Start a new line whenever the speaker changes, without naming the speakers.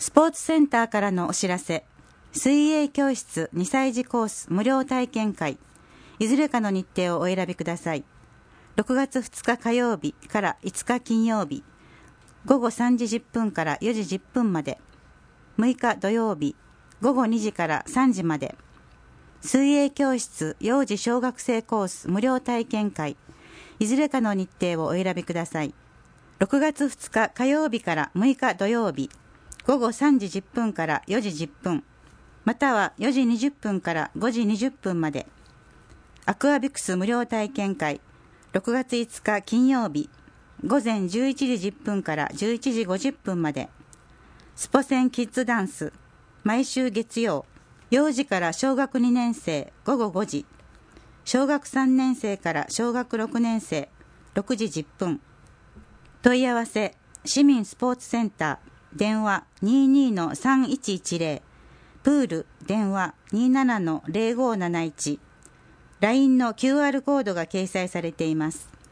スポーツセンターからのお知らせ。水泳教室2歳児コース無料体験会。いずれかの日程をお選びください。6月2日火曜日から5日金曜日、午後3時10分から4時10分まで。6日土曜日、午後2時から3時まで。水泳教室幼児小学生コース無料体験会。いずれかの日程をお選びください。6月2日火曜日から6日土曜日、午後3時10分から4時10分、または4時20分から5時20分まで。アクアビクス無料体験会、6月5日金曜日、午前11時10分から11時50分まで。スポセンキッズダンス、毎週月曜、幼児から小学2年生午後5時、小学3年生から小学6年生6時10分。問い合わせ、市民スポーツセンター、電話 22-3110、プール電話 27-0571、LINE の QR コードが掲載されています。